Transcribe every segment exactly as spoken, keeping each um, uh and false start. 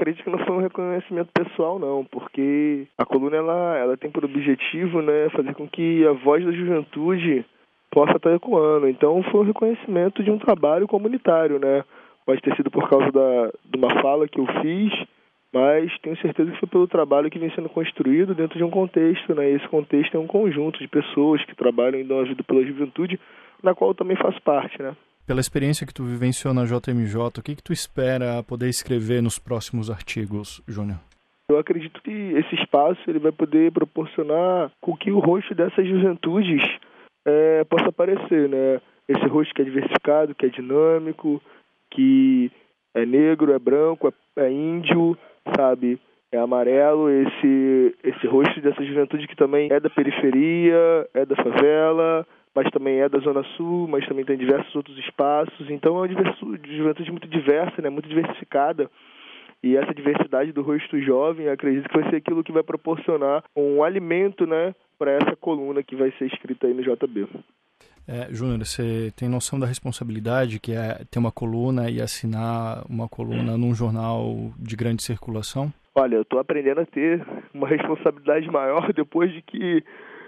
acredito que não foi um reconhecimento pessoal, não, porque a coluna ela, ela tem por objetivo, né, fazer com que a voz da juventude possa estar ecoando. Então foi um reconhecimento de um trabalho comunitário, né? Pode ter sido por causa da, de uma fala que eu fiz, mas tenho certeza que foi pelo trabalho que vem sendo construído dentro de um contexto, né? E esse contexto é um conjunto de pessoas que trabalham e dão a vida pela juventude, na qual eu também faço parte, né? Pela experiência que tu vivenciou na J M J, o que que tu espera poder escrever nos próximos artigos, Júnior? Eu acredito que esse espaço ele vai poder proporcionar com que o rosto dessas juventudes é, possa aparecer, né? Esse rosto que é diversificado, que é dinâmico, que é negro, é branco, é, é índio, sabe? É amarelo, esse, esse rosto dessa juventude que também é da periferia, é da favela, mas também é da Zona Sul, mas também tem diversos outros espaços. Então é uma diverso, juventude muito diversa, né? Muito diversificada. E essa diversidade do rosto jovem, acredito que vai ser aquilo que vai proporcionar um alimento, né, para essa coluna que vai ser escrita aí no J B. É, Júnior, você tem noção da responsabilidade que é ter uma coluna e assinar uma coluna num jornal de grande circulação? Olha, eu estou aprendendo a ter uma responsabilidade maior depois de que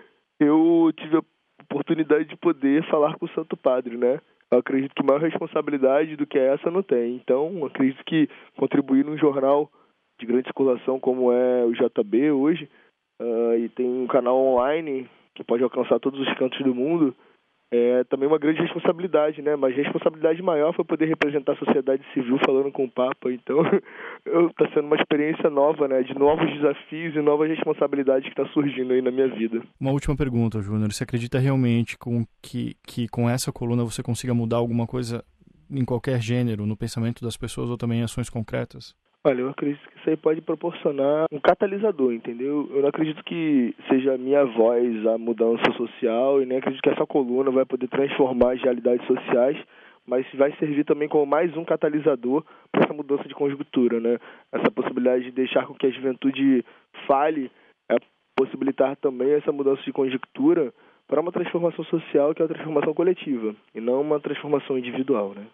eu tive a oportunidade de poder falar com o Santo Padre, né? Eu acredito que maior responsabilidade do que essa não tem. Então, acredito que contribuir num jornal de grande circulação como é o J B hoje, uh, e tem um canal online que pode alcançar todos os cantos do mundo, é também uma grande responsabilidade, né? Mas responsabilidade maior foi poder representar a sociedade civil falando com o Papa. Então, está sendo uma experiência nova, né? De novos desafios e novas responsabilidades que está surgindo aí na minha vida. Uma última pergunta, Júnior. Você acredita realmente com que, que com essa coluna você consiga mudar alguma coisa em qualquer gênero, no pensamento das pessoas ou também em ações concretas? Olha, eu acredito que isso aí pode proporcionar um catalisador, entendeu? Eu não acredito que seja a minha voz a mudança social e nem acredito que essa coluna vai poder transformar as realidades sociais, mas vai servir também como mais um catalisador para essa mudança de conjuntura, né? Essa possibilidade de deixar com que a juventude fale, é possibilitar também essa mudança de conjuntura para uma transformação social que é uma transformação coletiva e não uma transformação individual, né?